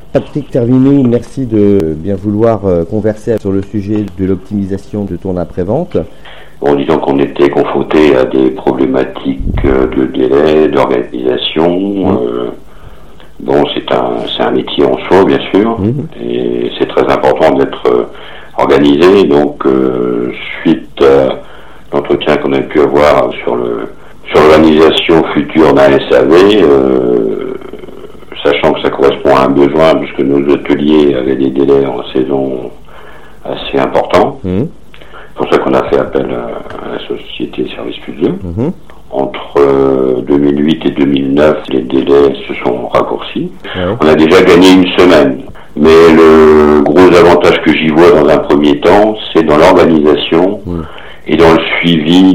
Patrick Tervinou, merci de bien vouloir converser sur le sujet de l'optimisation de ton après-vente. Bon, disons qu'on était confronté à des problématiques de délai, d'organisation. Bon, c'est un métier en soi, bien sûr, et c'est très important d'être organisé. Donc, suite à l'entretien qu'on a pu avoir sur l'organisation future d'un SAV, sachant que ça correspond à un besoin, puisque nos ateliers avaient des délais en saison assez importants. C'est pour ça qu'on a fait appel à la société Service Plus 2. Entre 2008 et 2009, les délais se sont raccourcis. On a déjà gagné une semaine. Mais le gros avantage que j'y vois dans un premier temps, c'est dans l'organisation et dans le suivi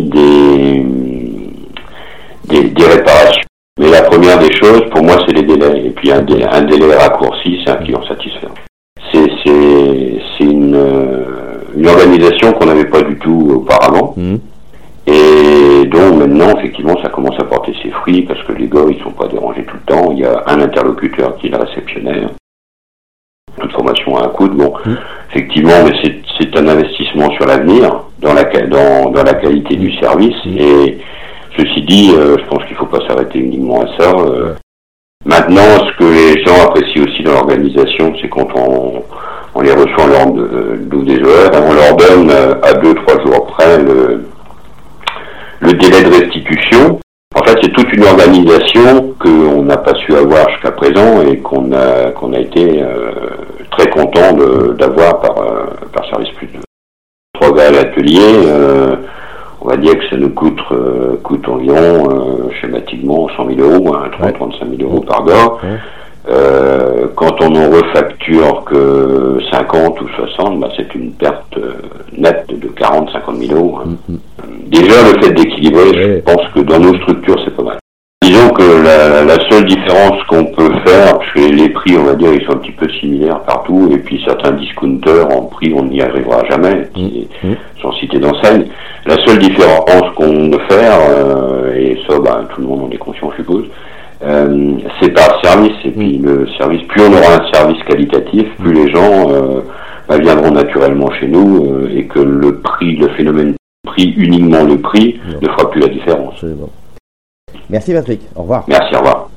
des réparations. Mais la première des choses, pour moi, c'est les délais. Et puis un délai raccourci, c'est un client satisfait. C'est une organisation qu'on n'avait pas du tout auparavant. Et donc maintenant, effectivement, ça commence à porter ses fruits parce que les gars, ils sont pas dérangés tout le temps. Il y a un interlocuteur qui est le réceptionnaire. Toute formation a un coût. Bon, effectivement, mais c'est un investissement sur l'avenir, dans la qualité du service. Et ceci dit, je pense qu'il faut pas s'arrêter uniquement à ça. Maintenant, ce que les gens apprécient aussi dans l'organisation, c'est quand on les reçoit lors des horaires, on leur donne à 2-3 jours près le délai de restitution. En fait, c'est toute une organisation qu'on n'a pas su avoir jusqu'à présent et qu'on a été très content d'avoir par Service Plus 2. 3 gars à l'atelier, on va dire que ça nous coûte environ schématiquement 100 000 euros, 35 000 euros par gars. Quand on en refacture que 50 ou 60, c'est une perte nette de 40-50 000 euros. Déjà, le fait d'équilibrer, je pense que dans nos structures, c'est pas mal. Disons que la seule différence qu'on peut faire, parce que les prix, on va dire, ils sont un petit peu similaires partout, et puis certains discounters en prix, on n'y arrivera jamais, sans citer d'enseigne. La seule différence qu'on peut faire, et ça, tout le monde en est conscient, je suppose, c'est par service, et puis le service, plus on aura un service qualitatif, plus les gens viendront naturellement chez nous, et que le prix, le phénomène prix, uniquement le prix, ne fera plus la différence. Merci Patrick, au revoir. Merci, au revoir.